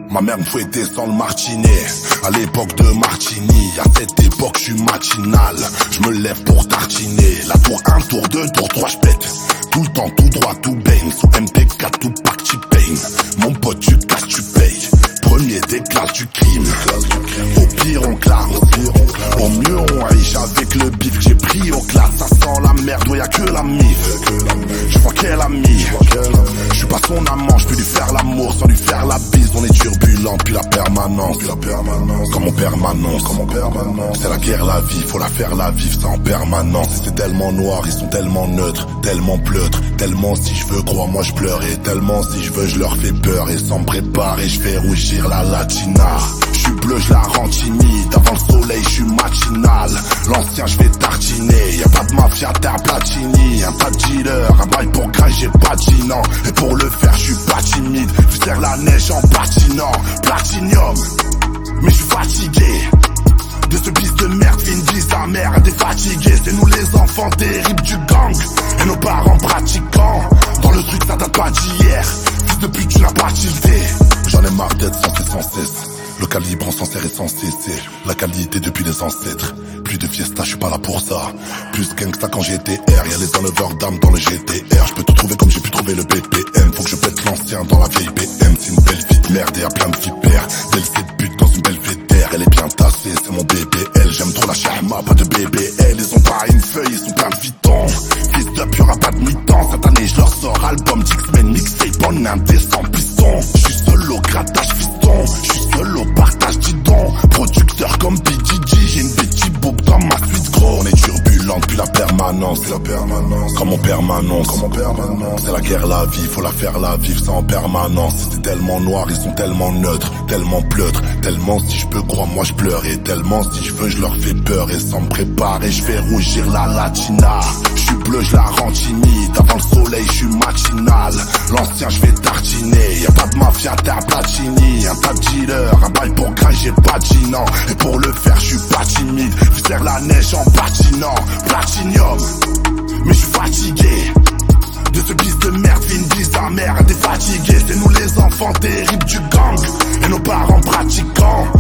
Ma mère me fouettait sans le martinet. À l'époque de Martini, à cette époque je suis machinal. Je me lève pour tartiner. La tour 1, tour 2, tour 3, je pète. Tout le temps, tout droit, tout baigne. Sous MP4, tout pack, tu payes. Mon pote, tu casses, tu payes. Premier déclare du crime. Au pire on classe. Au mieux on riche avec le bif. J'ai pris au classe, ça sent la merde. Ouais, y'a que la mif. Je vois qu'elle a mis. Je suis pas son amant, je peux lui faire l'amour sans lui faire la bise. On est turbulent, puis la permanence. Comme en permanence. C'est la guerre, la vie, faut la faire la vivre, ça en permanence. C'est tellement noir, ils sont tellement neutres, tellement pleutres, tellement si je veux, crois-moi je pleure. Et tellement si je veux, je leur fais peur. Et sans me préparer, je fais rougir la latina. Je suis bleu, je la rends timide. Avant le soleil, je suis machinal. L'ancien, je vais tartiner. Y'a pas de mafia, terre platini. Un tas de dealers, un bail pour graille, j'ai pas de ginant. Et pour le faire, je suis pas timide. Je serre la neige en patinant. Platinium, mais je suis fatigué de ce bis de merde, Vin Diesel, sa mère est fatiguée. C'est nous les enfants terribles du gang et nos parents pratiquants. Dans le truc ça date pas d'hier. Fils de pute tu n'as pas tilté. J'en ai marre d'être sans cesse. Le calibre en sincère et sans cesser. La qualité depuis les ancêtres. Plus de fiesta, je suis pas là pour ça. Plus gangsta quand j'étais R. Y'a les enleveurs d'âme dans le GTR. Je peux tout trouver comme j'ai pu trouver le BPM. Faut que je pète l'ancien dans la vieille BM. C'est une belle vie de merde et y'a plein de vipères. Belle cette pute dans une belle vétère. Elle est bien tassée, c'est mon BBL. J'aime trop la shahma, pas de BBL. Ils ont pas une feuille, ils sont plein de vitons. Fils de y'aura pas de mi-temps. Cette année je leur sors album d'X-Men mixtape en indécent piston. Je suis seul au grattage fiston. Je suis seul au partage didon. Producteur comme PDG, j'ai une Betty Boop dans ma suite gros. On est turbulent depuis la permanence. Comme en permanence. C'est la guerre, la vie, faut la faire la vivre, ça en permanence. C'est tellement noir, ils sont tellement neutres, tellement pleutres, tellement si je peux croire moi je pleure. Et tellement si je veux je leur fais peur. Et sans me préparer je fais rougir la latina. Je suis bleu, je la rends timide. Avant le soleil je suis machinal. L'ancien je vais tartiner. Y'a pas de mafia, terre platini. Un tas de dealers, un bail pour graille, j'ai pas de ginant. Et pour le faire je suis pas timide. Je serre la neige en patinant. Platinium, mais je suis fatigué de ce bis de merde, Vin Diesel, sa mère est fatiguée. C'est nous les enfants terribles du gang et nos parents pratiquants.